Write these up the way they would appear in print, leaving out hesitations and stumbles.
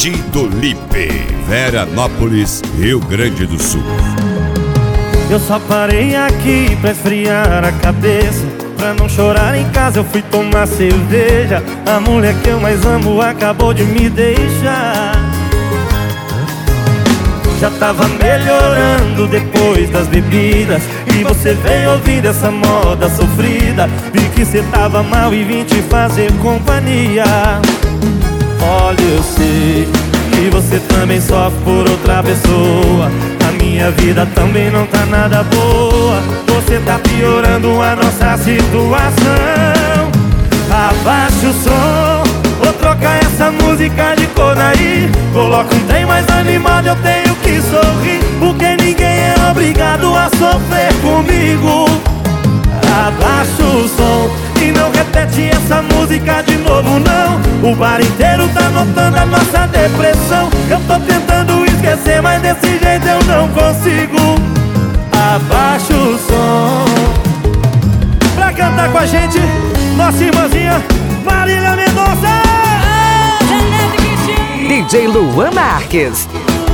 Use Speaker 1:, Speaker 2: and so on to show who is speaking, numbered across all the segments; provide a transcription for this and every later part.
Speaker 1: Paraty do Lipe, Veranópolis, Rio Grande do Sul.
Speaker 2: Eu só parei aqui pra esfriar a cabeça, pra não chorar em casa eu fui tomar cerveja. A mulher que eu mais amo acabou de me deixar. Já tava melhorando depois das bebidas, e você veio ouvindo essa moda sofrida. Vi que cê tava mal e vim te fazer companhia. Olha, eu sei que você também sofre por outra pessoa. A minha vida também não tá nada boa. Você tá piorando a nossa situação. Abaixa o som, vou trocar essa música de cor aí. Coloca um trem mais animado, eu tenho que sorrir, porque ninguém é obrigado a sofrer comigo. Abaixa o som e não repete essa música de novo não. O bar inteiro tá notando a nossa depressão. Eu tô tentando esquecer, mas desse jeito eu não consigo. Abaixa o som. Pra cantar com a gente, nossa irmãzinha Marília Mendonça.
Speaker 3: DJ Luan Marques.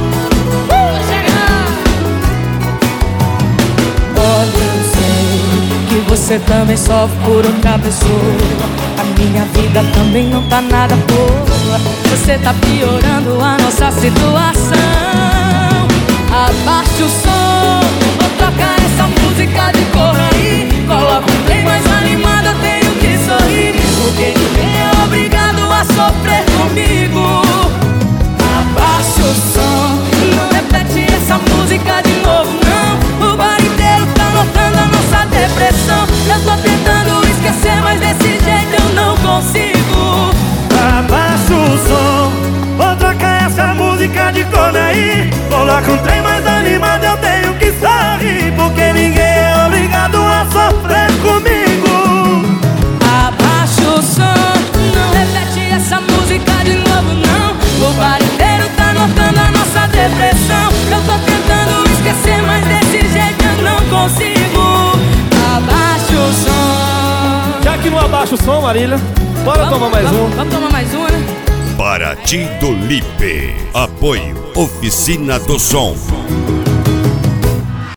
Speaker 4: Olha, eu sei que você também sofre por outra pessoa. A minha vida também não tá nada boa. Você tá piorando a nossa situação. Abaixa o som, vou tocar essa música de cor aí. Coloca um trem mais animado, eu tenho que sorrir, porque ninguém é obrigado a sofrer comigo. Abaixa o som, não repete essa música de novo não. O bar inteiro tá notando a nossa depressão. Eu tô tentando esquecer, mas desse jeito eu não consigo.
Speaker 2: Abaixa o som, vou trocar essa música de cor aí. Coloca um trem mais animado, eu tenho que sorrir, porque ninguém é obrigado a sofrer comigo.
Speaker 4: Abaixa o som, não repete essa música de novo não. O bar inteiro tá notando a nossa depressão. Eu tô tentando esquecer, mas desse jeito eu não consigo. Abaixa o som.
Speaker 2: Já que não abaixa o som, Marília, bora tomar mais um.
Speaker 4: Vamos tomar mais um, né?
Speaker 1: Paraty do Lipe. Apoio Oficina do Som.